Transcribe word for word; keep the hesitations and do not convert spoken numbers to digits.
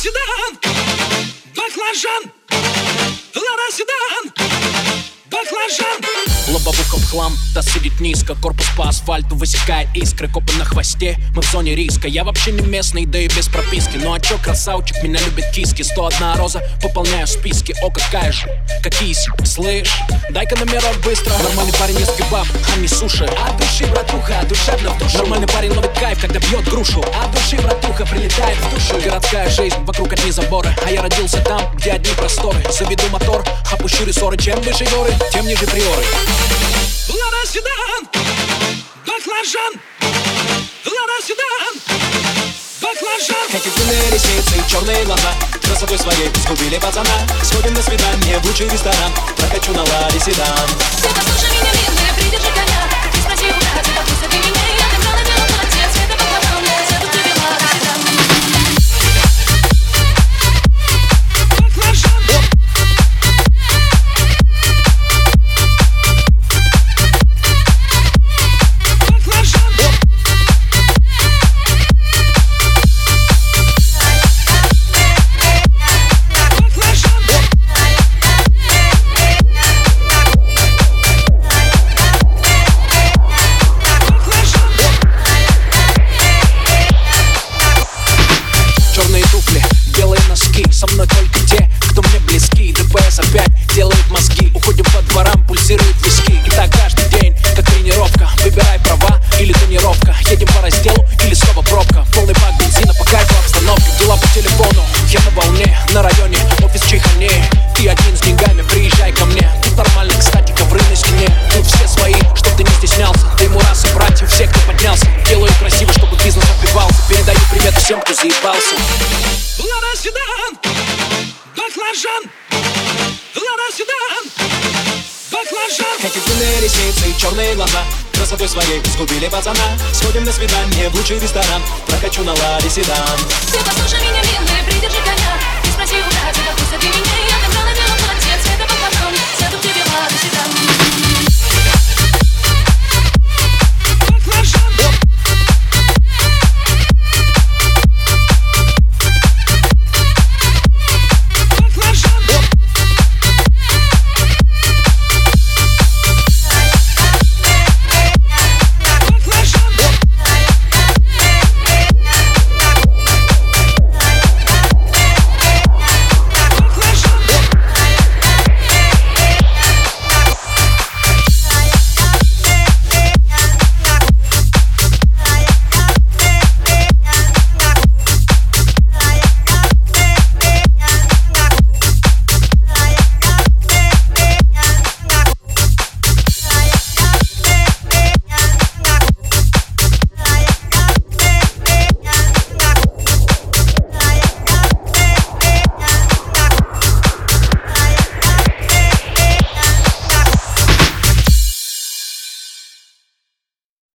седан, баклажан. Лада седан, баклажан. Лобовуха в хлам, да сидит низко. Корпус по асфальту высекает искры. Копы на хвосте, мы в зоне риска. Я вообще не местный, да и без прописки. Ну а чё, красавчик, меня любят киски. Сто одна роза, пополняю списки. О, какая же, какие си, слышь. Дай-ка номерок быстро. Нормальный парень ест кебаб, а не суши. От души, братуха, душевно в душу. Нормальный парень ловит кайф, когда бьет грушу. От души, братуха, прилетает в душу. Городская жизнь, вокруг одни заборы. А я родился там, где одни просторы. Заведу мотор, опущу рессоры. Чем выше горы, тем ниже приоры. Лада седан, баклажан. Лада седан, баклажан. Эти длинные ресницы и черные глаза красотой своей сгубили пацана. Сходим на свидание в лучший ресторан. Прокачу на ладе седан. Ты послушай меня, мирная, придержи коня. Ты спроси у брата, вкуса ты меня. Я набрала белое платье, цвета баклажан. Сяду в тебе лада седан. Со мной только те, кто мне близки. ДПС опять делают мозги. Уходим по дворам, пульсируют виски. И так каждый день, как тренировка. Выбирай права или тонировка. Едем по разделу или снова пробка. Полный бак бензина, по кайфу обстановка. Дела по телефону, я на волне. На районе, офис чайхане. Ты один с деньгами, приезжай ко мне. Тут нормально, кстати, ковры на стене. Тут все свои, чтоб ты не стеснялся. Ты ему раз и братьев, все, кто поднялся. Делаю красиво, чтобы бизнес отбивался. Передаю привет всем, кто заебался. Лада седан, баклажан. Лада седан, баклажан. Эти длинные ресницы и черные глаза красотой своей сгубили пацана. Сходим на свидание в лучший ресторан. Прокачу на ладе седан. Ты послушай меня, мирная.